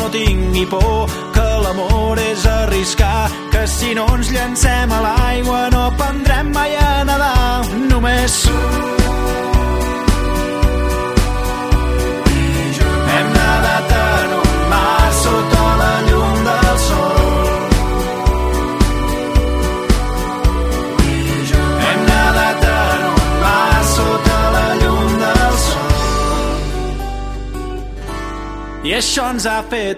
tingui por, que l'amor és arriscar, que si no ens llancem a l'aigua no aprendrem mai a nedar. Només hem nedat en un mar sota la llum del sol. Hem nedat en un mar sota la llum del sol. I això ens ha fet